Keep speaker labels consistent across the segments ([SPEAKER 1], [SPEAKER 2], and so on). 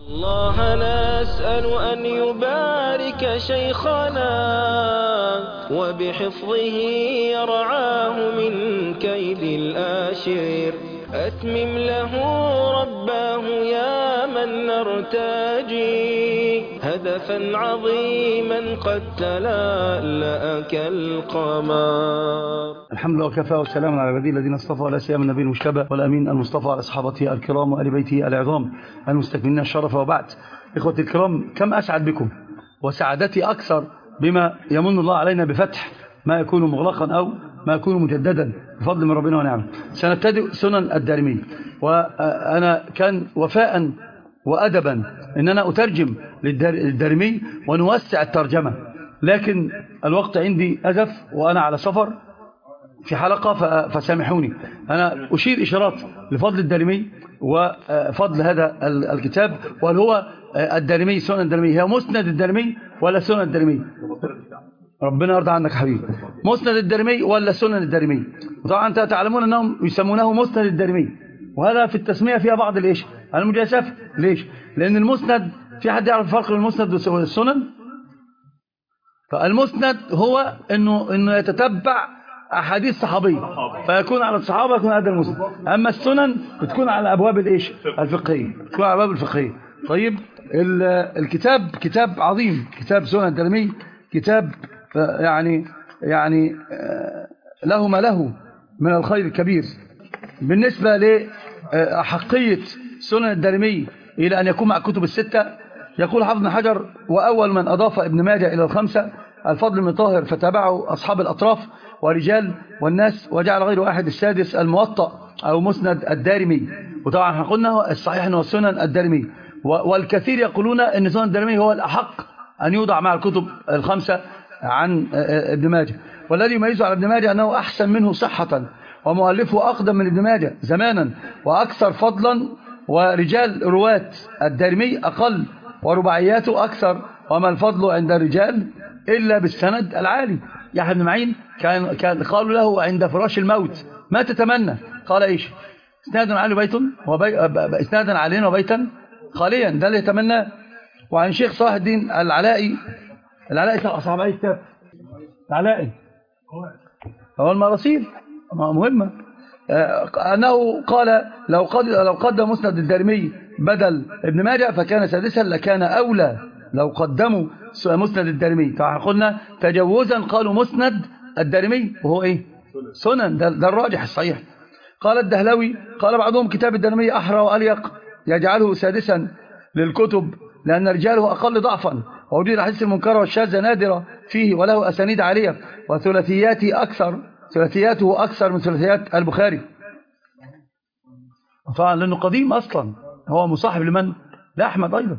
[SPEAKER 1] الله نسأل أن يبارك شيخنا وبحفظه يرعاه من كيد الآشر. أتمم له رباه يا من نرتجي هدفا عظيما قد تلألأ كالقمر.
[SPEAKER 2] الحمد لله وكفى والسلام على عباده الذين اصطفى ولا سيما النبي المجتبى والأمين المصطفى على أصحابته الكرام وآل بيته العظام المستكملين الشرف. وبعد، إخوتي الكرام، كم أسعد بكم وسعادتي أكثر بما يمن الله علينا بفتح ما يكون مغلقا أو ما يكون مجددا بفضل من ربنا ونعمه. سنبتدئ سنن الدارمي، وأنا كان وفاء وأدبا أن أنا أترجم للدارمي ونوسع الترجمة، لكن الوقت عندي أزف وأنا على سفر في حلقة فسامحوني. أنا أشير إشارات لفضل الدارمي وفضل هذا الكتاب. وهل هو الدارمي سنن الدارمي هي مسند الدارمي ولا سنن الدارمي؟ ربنا يرضى عنك حبيبي. مسند الدارمي ولا سنن الدارمي؟ طبعا أنت تعلمون أنهم يسمونه مسند الدارمي، وهذا في التسمية فيها بعض الإيش المجازفة. ليش؟ لأن المسند، في حد يعرف الفرق بين المسند والسنن؟ فالمسند هو إنه يتتبع أحاديث صحابية فيكون على الصحابة يكون هذا المسند. أما السنن بتكون على أبواب الإيش الفقهية، بتكون على أبواب الفقهية. طيب، الكتاب كتاب عظيم، كتاب سنن الدارمي، كتاب يعني له ما له من الخير الكبير. بالنسبة لأحقية سنن الدارمي إلى أن يكون مع الكتب الستة، يقول حافظ بن حجر: وأول من أضاف ابن ماجه إلى الخمسة الفضل بن طاهر، فتابعه أصحاب الأطراف ورجال والناس، وجعل غير واحد السادس الموطأ أو مسند الدارمي. وطبعا قلنا الصحيح أنه سنن الدارمي، والكثير يقولون أن سنن الدارمي هو الأحق أن يوضع مع الكتب الخمسة عن ابن ماجه. والذي يميزه على ابن ماجه أنه أحسن منه صحة، ومؤلفه أقدم من ابن ماجه زمانا وأكثر فضلا، ورجال رواة الدارمي أقل ورباعياته أكثر، وما الفضل عند الرجال إلا بالسند العالي. يحيى بن معين كان قالوا له عند فراش الموت: ما تتمنى؟ قال: إيش؟ اسنادا عالي بيت اسنادا عاليا وبيتا خاليا، ده اللي يتمناه. وعن شيخ صلاح الدين العلائي صاحب أي كتاب العلائي هو المراسيل مهمة، أنه قال: لو قدم مسند الدارمي بدل ابن ماجه فكان سادسا لكان أولى لو قدموا مسند الدارمي. قلنا تجوزا قالوا مسند الدارمي وهو إيه؟ سنن، ده الراجح الصحيح. قال الدهلوي: قال بعضهم كتاب الدارمي أحرى وأليق، يجعله سادسا للكتب لأن رجاله أقل ضعفا، ووجود الحديث المنكر والشاذ نادرة فيه، وله أسانيد عالية، وثلاثياته أكثر من ثلاثيات البخاري. طبعا لأنه قديم أصلا، هو مصاحب لمن؟ لأحمد أيضا.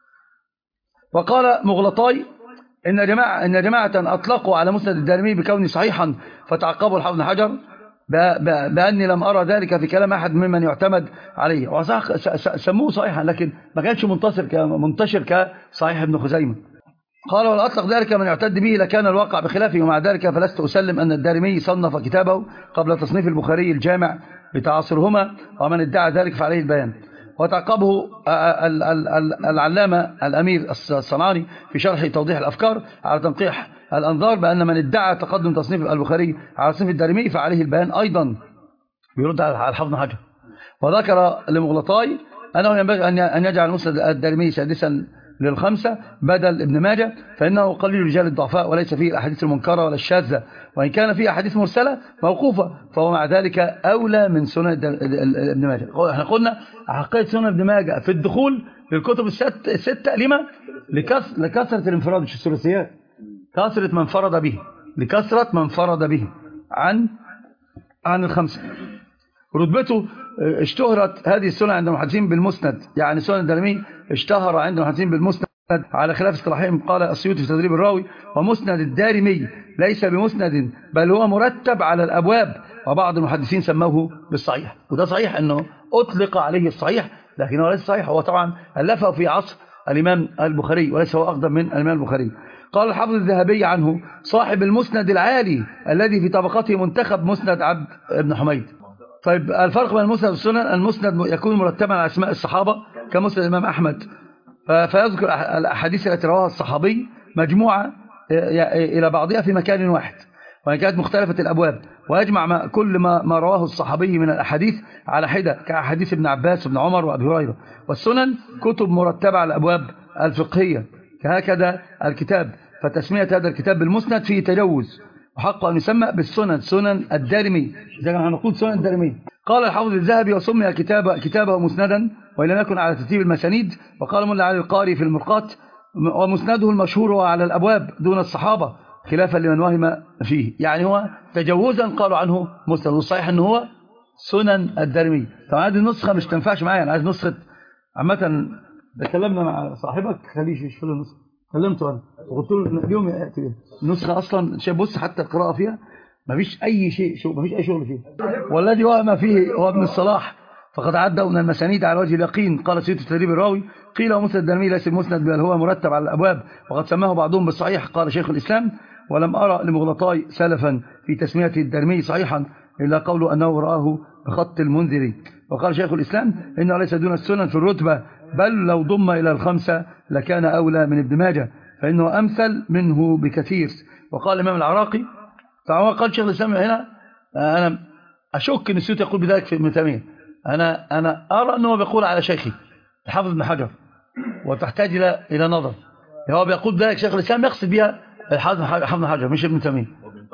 [SPEAKER 2] وقال مغلطاي: إن جماعة أطلقوا على مسند الدارمي بكونه صحيحا، فتعقبوا الحافظ بن حجر بأني لم أرى ذلك في كلام أحد ممن يعتمد عليه. سموه صحيحا لكن ما كانش منتشر كصحيح ابن خزيمة. قال: ولو أطلق ذلك من يعتد به لكان الواقع بخلافه، ومع ذلك فلست أسلم أن الدارمي صنف كتابه قبل تصنيف البخاري الجامع بتعاصرهما، ومن ادعى ذلك فعليه البيان. وتعقبه العلامة الأمير الصنعاني في شرح توضيح الأفكار على تنقيح الأنظار بأن من ادعى تقدم تصنيف البخاري على تصنيف الدارمي فعليه البيان أيضا، بيرد على الحافظ بن حجر. وذكر لمغلطاي أنه ينبغي أن يجعل مسند الدارمي سادسا للخمسة بدل ابن ماجه، فإنه قليل رجال الضعفاء وليس فيه الأحاديث المنكرة ولا الشاذة، وإن كان فيه أحاديث مرسلة موقوفة فهو مع ذلك أولى من سنن ابن ماجه. احنا قلنا حقيقة سنن ابن ماجه في الدخول للكتب الستة لما؟ لكثرة الانفراد، مش الثلاثيات، كثرة من فرد به عن الخمسة. رتبته اشتهرت هذه السنة عند المحدثين بالمسند، يعني سنن الدارمي اشتهر عند المحدثين بالمسند على خلاف اصطلاحهم. قال السيوطي في تدريب الراوي: ومسند الدارمي ليس بمسند بل هو مرتب على الأبواب، وبعض المحدثين سموه بالصحيح. وده صحيح أنه أطلق عليه الصحيح، لكنه ليس صحيح. هو طبعا ألفه في عصر الإمام البخاري وليس هو أقدم من الإمام البخاري. قال الحافظ الذهبي عنه: صاحب المسند العالي الذي في طبقته منتخب مسند عبد بن حميد. طيب، الفرق بين المسند والسنن: المسند يكون مرتبا على أسماء الصحابة كمسند الإمام أحمد فيذكر الأحاديث التي رواها الصحابي مجموعة إلى بعضها في مكان واحد، وإن كانت مختلفة الأبواب، ويجمع كل ما رواه الصحابي من الأحاديث على حدة كأحاديث ابن عباس وابن عمر وأبي هريرة. والسنن كتب مرتبة على الأبواب الفقهية كهكذا الكتاب، فتسمية هذا الكتاب بالمسند فيه تجوز، وحق أن يسمى بالسنن، سنن الدارمي، إذا كان هنقول سنن الدارمي. قال الحافظ الذهبي: وسمي كتابه مسندا وإن لم يكن على ترتيب المسانيد. وقال ملا علي القاري في المرقات: ومسنده المشهور هو على الأبواب دون الصحابة، خلافا لمن وهم فيه. يعني هو تجوزا قالوا عنه مسند، والصحيح أنه هو سنن الدارمي. طبعا هذه النسخة مش تنفعش معايا، أنا عايز نسخة. عامة تكلمنا مع صاحبك خليه يشوف له نسخة، كلمته أنا وقلت له اليوم يأتي بها النسخة. أصلا شايف بص حتى القراءة فيها مفيش أي شيء، مفيش أي شغل فيها. والذي وهم فيه هو ابن الصلاح، فقد عدوا من المسانيد على وجه اليقين. قال سيد تدريب الراوي: قيل ومسند الدارمي ليس المسند بل هو مرتب على الأبواب، وقد سماه بعضهم بالصحيح. قال شيخ الإسلام: ولم أرى لمغلطاي سلفا في تسمية الدارمي صحيحا إلا قوله أنه رآه بخط المنذري. وقال شيخ الإسلام: إنه ليس دون السنن في الرتبة، بل لو ضم إلى الخمسة لكان أولى من ابن ماجه، فإنه أمثل منه بكثير. وقال الإمام العراقي، طبعا قال شيخ الإسلام هنا، أنا أشك أن السيوطي يقول بذلك في ابن تيمية، أنا أرى أنه بيقول على شيخي الحافظ ابن حجر، وتحتاج إلى نظر. هو بيقول بذلك شيخ الإسلام يقصد بها الحافظ ابن حجر مش ابن تيمية.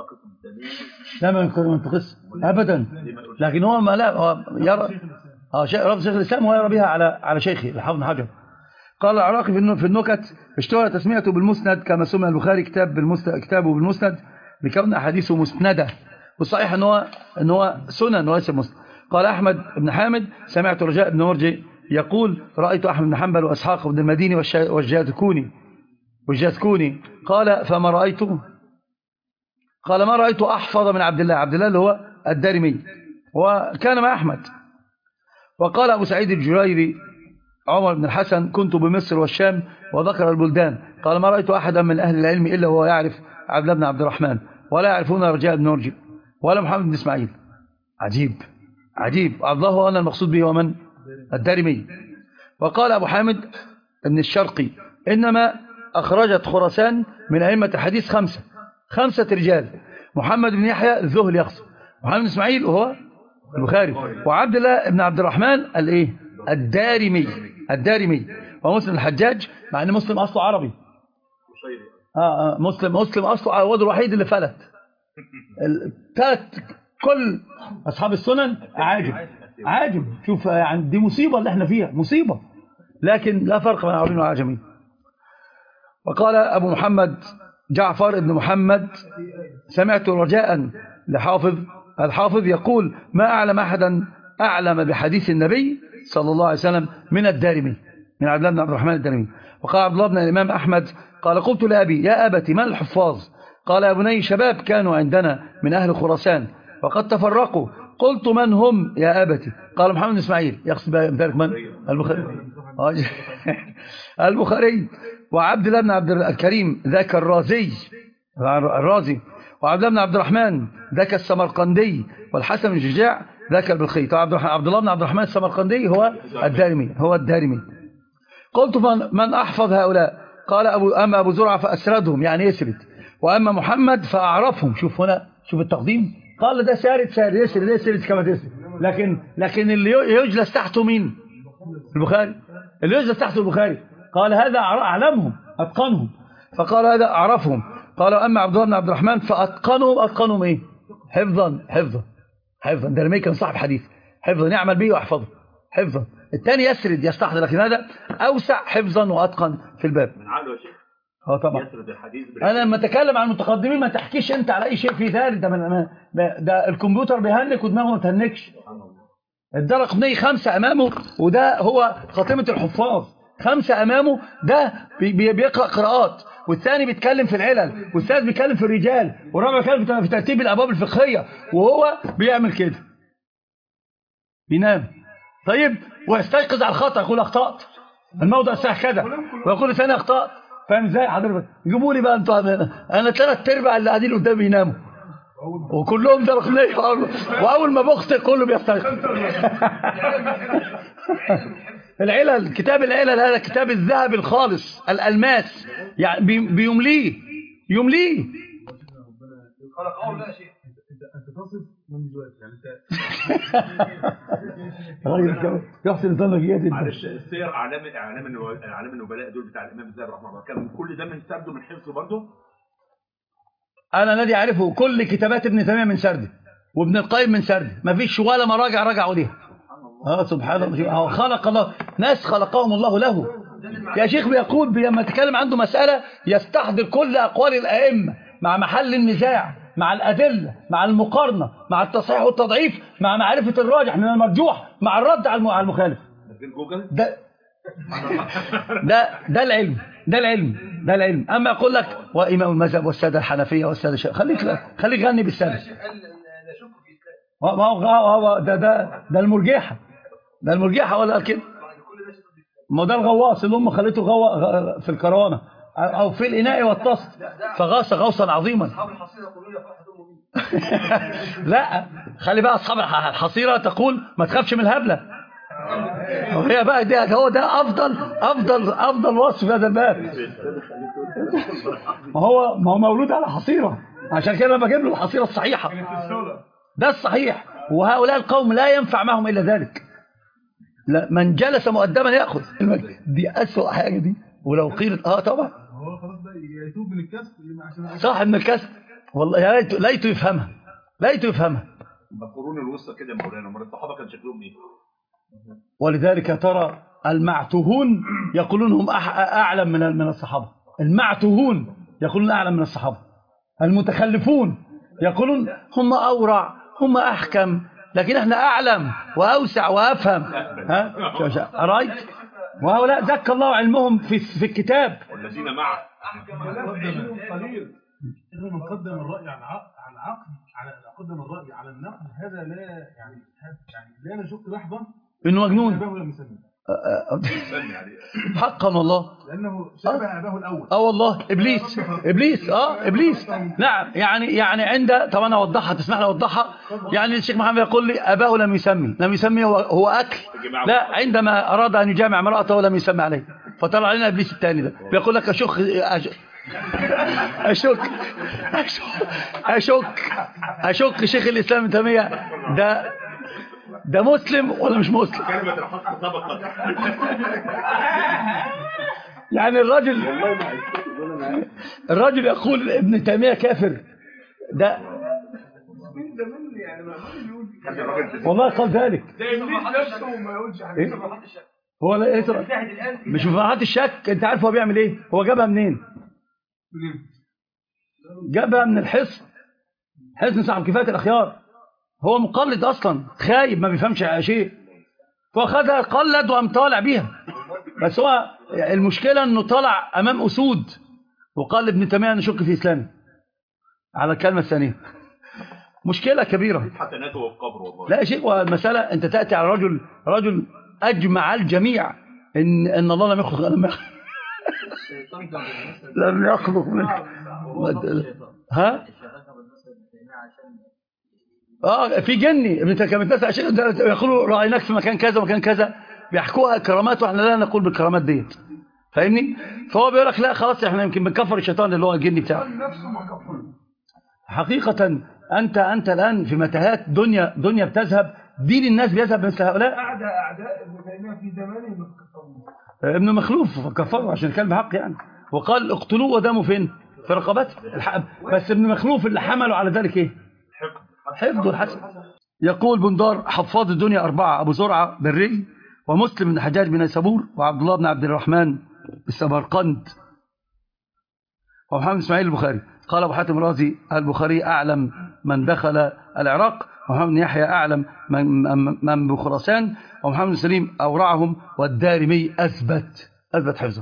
[SPEAKER 2] لا ما ينتقص أبدا، لكن هو ما لا هو يرى رب شيخ الإسلام هو يرى بها على شيخي الحافظ ابن حجر. قال العراقي في النكت: اشتهر تسميته بالمسند كما سمى البخاري كتابه بالمسند لكون أحاديثه مسندة، والصحيح أن هو سنن وليس مسند. قال أحمد بن حامد: سمعت رجاء بن مرجي يقول: رأيت أحمد بن حنبل وأسحاق بن المديني والجاذكوني. قال: فما رأيته؟ قال: ما رأيت أحفظ من عبد الله اللي هو الدارمي، وكان مع أحمد. وقال أبو سعيد الجريري عمر بن الحسن: كنت بمصر والشام، وذكر البلدان. قال: ما رأيت أحدا من أهل العلم إلا هو يعرف عبد الله بن عبد الرحمن، ولا يعرفون رجاء بن مرجي ولا محمد بن إسماعيل. عجيب عبد الله هو أن المقصود به ومن الدارمي. وقال أبو حامد بن الشرقي: إنما أخرجت خراسان من أئمة الحديث خمسة رجال: محمد بن يحيى الذهل يقصد، محمد بن إسماعيل وهو البخاري، وعبد الله بن عبد الرحمن الدارمي، ومسلم الحجاج، مع أن مسلم أصله عربي. مسلم أصله هو الوحيد اللي فلت. كل أصحاب السنن عاجم. شوف يعني دي مصيبة اللي احنا فيها، مصيبة، لكن لا فرق بين عربي وعجمي. وقال أبو محمد جعفر بن محمد: سمعت رجاء الحافظ يقول: ما أعلم أحدا أعلم بحديث النبي صلى الله عليه وسلم من الدارمي، من عبد الله بن عبد الرحمن الدارمي. وقال عبد الله بن الإمام أحمد: قال: قلت لأبي: يا أبت من الحفاظ؟ قال: يا بني شباب كانوا عندنا من أهل خراسان وقد تفرقوا. قلت: من هم يا أبتي؟ قال: محمد بن إسماعيل، يقصد بذلك من؟ البخاري. وعبد الله بن عبد الكريم ذاك الرازي، وعبد الله بن عبد الرحمن ذاك السمرقندي، والحسن بن شجاع ذاك البلخي. عبد الله بن عبد الرحمن السمرقندي هو الدارمي. قلت: من أحفظ هؤلاء؟ قال: أما أبو زرعة فأسردهم، يعني يسرد، وأما محمد فأعرفهم. شوف التقديم، قال: ده سارد يسرد كما تسرد، لكن اللي يجلس تحته مين؟ البخاري. اللي يجلس تحته البخاري. قال: هذا أعلمهم أتقنهم، فقال: هذا أعرفهم. قال: أما عبد الله بن عبد الرحمن فأتقنهم إيه؟ حفظا. الدارمي كان صاحب حديث، حفظا يعمل به ويحفظه حفظا. الثاني يسرد يستحضر، لكن هذا أوسع حفظا وأتقن في الباب.
[SPEAKER 3] من عقله يا شيخ.
[SPEAKER 2] طبعا. أنا لما أتكلم عن المتقدمين ما تحكيش أنت على أي شيء في ذلك. ده الكمبيوتر بيهنك ودماغه ما تهنكش. الدرقطني 5 أمامه، وده هو خاتمة الحفاظ. 5 أمامه، ده بيقرأ قراءات، والثاني بيتكلم في العلل، والثالث بيتكلم في الرجال، والرابع بيتكلم في ترتيب الأبواب الفقهية، وهو بيعمل كده بينام. طيب، ويستيقظ على الخطأ، يقول: أخطأت الموضع الساعة كذا، ويقول ثاني أخطأت. فاهم ازاي حضرتك؟ يجيبوا لي بقى انتوا، انا 3/4 اللي قاعدين قدامي يناموا، وكلهم درقنيه، واول ما بخطئ كله بيستيقظ. العلل، كتاب العلل هذا كتاب الذهب الخالص الألماس، يعني يمليه
[SPEAKER 3] لا شيء. انت تصف من دلوقتي يعني انت
[SPEAKER 2] راجل يحسن ظنك جدا.
[SPEAKER 4] معلش السير اعلام النبلاء دول بتاع الامام الذهبي رحمه الله، كان كل ده من سرده من حفظه برضه.
[SPEAKER 2] انا الذي اعرفه كل كتابات ابن تيميه من سرده، وابن القيم من سرده، ما فيش ولا مراجع رجعوا ليها. سبحان الله، خلق الله ناس خلقهم الله له. يا شيخ بيقول لما يتكلم عنده مساله يستحضر كل اقوال الائمه مع محل النزاع، مع الأدلة، مع المقارنة، مع التصحيح والتضعيف، مع معرفة الراجح من المرجوح، مع الرد على المخالف. ده العلم. أما أقول لك وإمام المذهب والسادة الحنفية والسادة خليك غني بالسادة. هو ده المرجحة ولا كده؟ ما ده الغواص اللي هم خليته في الكروانة أو في الإناء والطست فغاص غوصا عظيما. لا خلي بقى أصحاب الحصيرة تقول ما تخافش من الهبلة، وهي بقى ده أفضل وصف في هذا الباب. ما هو مولود على حصيرة، عشان كده أنا بجيب له الحصيرة الصحيحة، ده الصحيح. وهؤلاء القوم لا ينفع معهم إلا ذلك. لا من جلس مؤدبا يأخذ دي أسوأ حاجة دي. ولو قيلت طبعا
[SPEAKER 3] هو خلاص بقى يتوب من الكسب عشان
[SPEAKER 2] صاحب من الكسب، والله ليته يفهمها.
[SPEAKER 4] القرون الوسطى كده يا مولانا، امال الصحابه كان شكلهم ايه؟
[SPEAKER 2] ولذلك ترى المعتوهون يقولون هم اعلم من الصحابه. المعتوهون يقولون اعلم من الصحابه. المتخلفون يقولون هم اورع، هم احكم، لكن احنا اعلم واوسع وافهم. رايت؟ وهؤلاء زكى الله علمهم في الكتاب.
[SPEAKER 4] والذين معه
[SPEAKER 3] قليل. من قدم الرأي على العقل، قدم الرأي على النقل، هذا لا يعني لا نشك لحظة
[SPEAKER 2] انه مجنون.
[SPEAKER 3] أباه لم يسمي
[SPEAKER 2] حقا والله،
[SPEAKER 3] لأنه شبه أباه الأول.
[SPEAKER 2] والله إبليس. نعم يعني عند طبعا أوضحها، تسمح لي أوضحها. يعني الشيخ محمد يقول لي أباه لم يسمي هو أكل. لا، عندما أراد أن يجامع امرأته لم يسمي عليه، فطلع علينا إبليس الثاني ده بيقول لك أشك شيخ الإسلام ابن تيمية ده مسلم ولا مش مسلم؟
[SPEAKER 4] كلمة الحق سبقت.
[SPEAKER 2] يعني الراجل يقول ابن تيمية كافر. ده والله قال ذلك. هو مش في مرحلة الشك. انت عارف هو بيعمل ايه؟ هو جابها منين؟ جابها من حصن صاحب كفاية الأخيار. هو مقلد أصلا، خايب ما بيفهمش شيء، فأخذها قلد وقام طالع بيها. بس هو المشكلة أنه طلع أمام أسود وقال ابن تيمية نشك في إسلامه على الكلمة الثانية. مشكلة كبيرة. لا شيء. والمسألة أنت تأتي على رجل أجمع الجميع إن الله لم يخلق لم يخلق منه. في جني ابن تيمية الناس عشان يقولوا رأيناك في مكان كذا ومكان كذا، بيحكوها كرامات واحنا لا نقول بالكرامات ديت، فاهمني؟ فهو بيقول لك لا خلاص احنا يمكن بنكفر الشيطان اللي هو الجني بتاعه. حقيقة انت الان في متاهات دنيا بتذهب، دين الناس بيذهب مثل هؤلاء.
[SPEAKER 3] اعداء ابن تيمية في زمانه
[SPEAKER 2] ابن مخلوف كفره عشان كان بحق يعني، وقال اقتلوه ودمه فين؟ في رقبته. بس ابن مخلوف اللي حملوا على ذلك ايه؟ حفظ الحسن. يقول بندار حفاظ الدنيا 4، أبو زرعة بالري، ومسلم بن حجاج بن نيسابور، وعبد الله بن عبد الرحمن السمرقند، ومحمد إسماعيل البخاري. قال أبو حاتم الرازي البخاري أعلم من دخل العراق، ومحمد بن يحيى أعلم من بخراسان، ومحمد بن سليم أورعهم، والدارمي أثبت حفظه.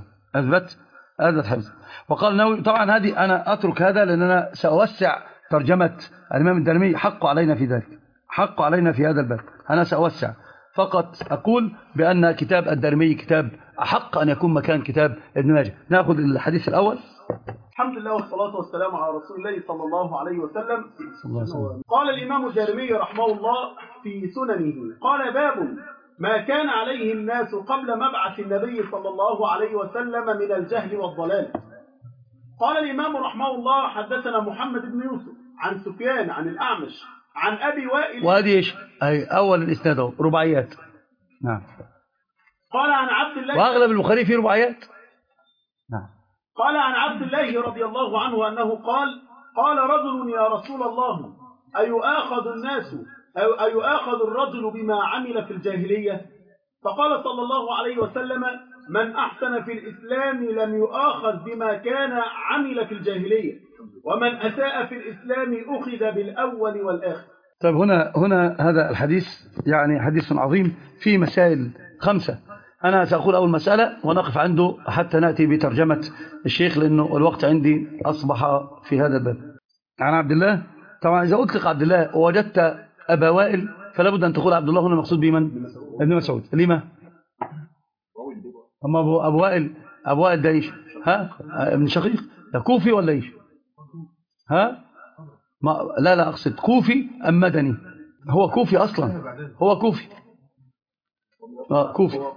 [SPEAKER 2] وقال النووي طبعا هذه أنا أترك هذا لأن أنا سأوسع ترجمة الإمام الدارمي، حق علينا في ذلك، حق علينا في هذا الباب. أنا سأوسع، فقط أقول بأن كتاب الدارمي كتاب أحق أن يكون مكان كتاب ابن ماجه. نأخذ الحديث الأول.
[SPEAKER 5] الحمد لله والصلاة والسلام على رسول الله صلى الله عليه وسلم. قال الإمام الدارمي رحمه الله في سننه، قال باب ما كان عليه الناس قبل مبعث النبي صلى الله عليه وسلم من الجهل والضلال. قال الإمام رحمه الله حدثنا محمد بن يوسف عن سفيان عن الأعمش عن أبي وائل.
[SPEAKER 2] وهذه إيش؟ أي أول الإسناد رباعيات. نعم.
[SPEAKER 5] قال عن عبد الله،
[SPEAKER 2] وأغلب البخاري فيه رباعيات. نعم.
[SPEAKER 5] قال عن عبد الله رضي الله عنه أنه قال رجل يا رسول الله أيؤاخذ الناس أو أيؤاخذ الرجل بما عمل في الجاهلية؟ فقال صلى الله عليه وسلم من أحسن في الإسلام لم يؤاخذ بما كان عمل في الجاهلية، ومن أساء في الإسلام أخذ بالأول والآخر.
[SPEAKER 2] طيب هنا هذا الحديث يعني حديث عظيم فيه مسائل 5. أنا سأقول أول مسألة ونقف عنده حتى نأتي بترجمة الشيخ، لأنه الوقت عندي أصبح في هذا الباب. عن عبد الله، طبعا إذا أطلق عبد الله ووجدت أبا وائل فلا بد أن تقول عبد الله هنا مقصود بمن؟ ابن مسعود. لما؟ أما أبو وائل ده إيش؟ ها؟ ابن شقيق ده كوفي ولا إيش؟ ها؟ لا أقصد كوفي أم مدني؟ هو كوفي أصلا، هو كوفي. كوفي.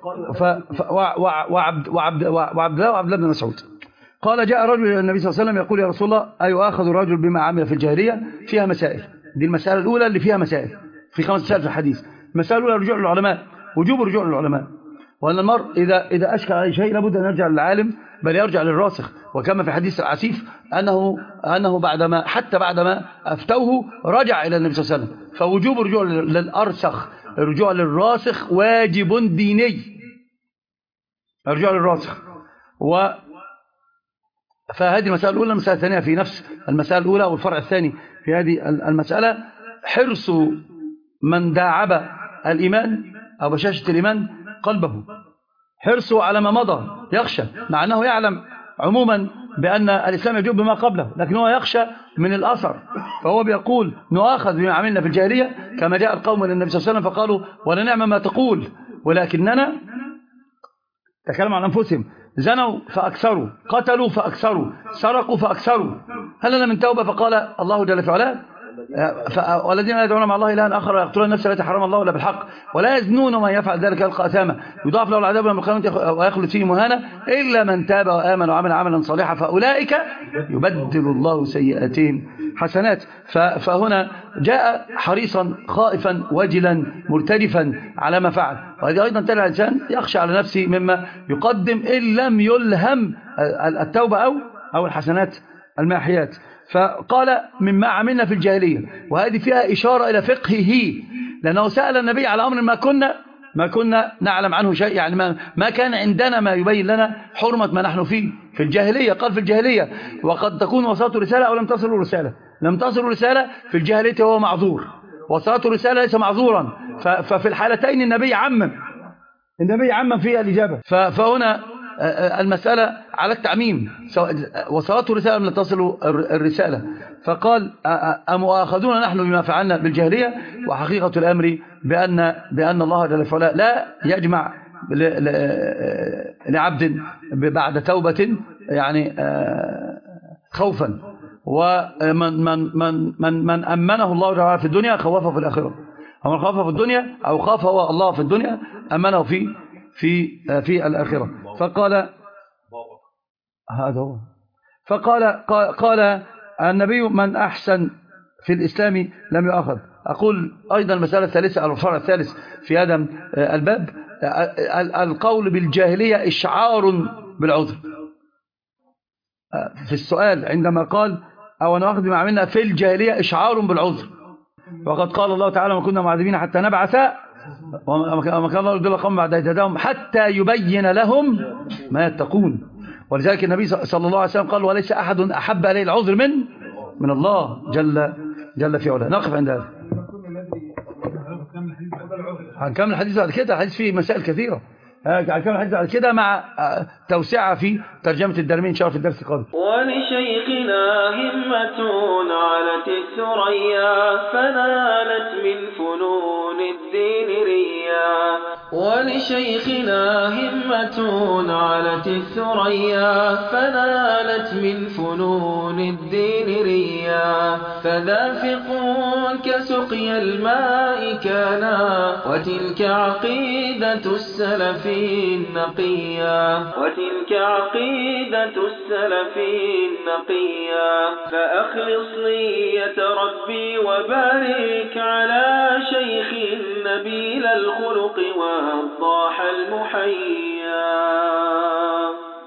[SPEAKER 2] وعبد الله بن مسعود. قال جاء رجل إلى النبي صلى الله عليه وسلم يقول يا رسول الله أيؤاخذ الرجل بما عمل في الجاهلية؟ فيها مسائل. دي المسألة الأولى اللي فيها مسائل، في 5 مسائل في الحديث. المسألة الأولى رجوع للعلماء، وجوب الرجوع للعلماء، وأن المرء إذا أشكل عليه شيء لابد أن يرجع للعالم بل يرجع للراسخ. وكما في حديث العسيف أنه بعدما أفتوه رجع إلى النبي صلى الله عليه وسلم. فوجوب الرجوع للأرسخ، الرجوع للراسخ واجب ديني، الرجوع للراسخ. فهذه المسألة الأولى. المسألة الثانية في نفس المسألة الأولى والفرع الثاني في هذه المسألة حرص من داعب الإيمان أو بشاشة الإيمان قلبه، حرصه على ما مضى، يخشى، مع أنه يعلم عموما بأن الإسلام يجوب بما قبله، لكن هو يخشى من الأثر. فهو بيقول نؤاخذ بما عملنا في الجاهلية، كما جاء القوم إلى النبي صلى الله عليه وسلم فقالوا ولا نعم ما تقول ولكننا تكلموا عن أنفسهم، زنوا فأكثروا، قتلوا فأكثروا، سرقوا فأكثروا، هل لنا من توبة؟ فقال الله جل في علاه والذين لا يدعون مع الله إلها آخر ويقتلون النفس التي حرم الله إلا بالحق ولا يزنون ومن يفعل ذلك يلقى أثاما يضاعف له العذاب يوم القيامة ويخلد فيه مهانا إلا من تاب وآمن وعمل عملا صالحا فأولئك يبدل الله سيئاتهم حسنات. فهنا جاء حريصا خائفا وجلا مرتدفا على ما فعل، وهذه أيضا تلع الإنسان يخشى على نفسه مما يقدم إن لم يلهم التوبة أو الحسنات الماحيات. فقال مما عملنا في الجاهلية، وهذه فيها إشارة إلى فقهه، لأنه سأل النبي على أمر ما كنا نعلم عنه شيء، يعني ما كان عندنا ما يبين لنا حرمة ما نحن فيه في الجاهلية. قال في الجاهلية وقد تكون وصلت رسالة أو لم تصل رسالة، لم تصل رسالة في الجاهلية هو معذور، وصلت رسالة ليس معذورا. ففي الحالتين النبي عمم في الإجابة. فهنا المسألة على التعميم، وصلته رسالة من تصل الرسالة. فقال أمؤاخذون نحن بما فعلنا بالجاهلية؟ وحقيقة الأمر بأن الله جل وعلا لا يجمع لعبد بعد توبة يعني خوفا، ومن أمنه الله جل وعلا في الدنيا خوفه في الآخرة، ومن خوفه في الدنيا أو خافه الله في الدنيا أمنه في الآخرة. فقال هذا هو. قال النبي من أحسن في الإسلام لم يؤاخذ. أقول أيضا المسألة الثالثة أو الفرع الثالث في هذا الباب القول بالجاهلية إشعار بالعذر. في السؤال عندما قال أو نأخذ بما عملنا في الجاهلية إشعار بالعذر، وقد قال الله تعالى ما كنا معذبين حتى نبعث وما كان الله يضل قوم بعد هداهم حتى يبين لهم ما يتقون. ولذلك النبي صلى الله عليه وسلم قال وليس أحد أحب عليه العذر من الله جل في علاه. نقف عند هذا. هنكمل الحديث بعد كده، الحديث فيه مسائل كثيرة، هنكمل الحديث بعد كده مع توسعة في ترجمة الدارمي إن شاء الله في الدرس القادم.
[SPEAKER 1] ولشيخنا همة علت الثريا فنالت من فنون الدين ريا. ولشيخنا همة علت الثريا فنالت من فنون الدين ريا. فذافق كسقي الماء كانا وتلك عقيدة السلف النقيا. وتلك عقيدة السلف النقيا. فأخلص نية ربي وبارك على شيخ نبيل الخلق والضاح المحيا.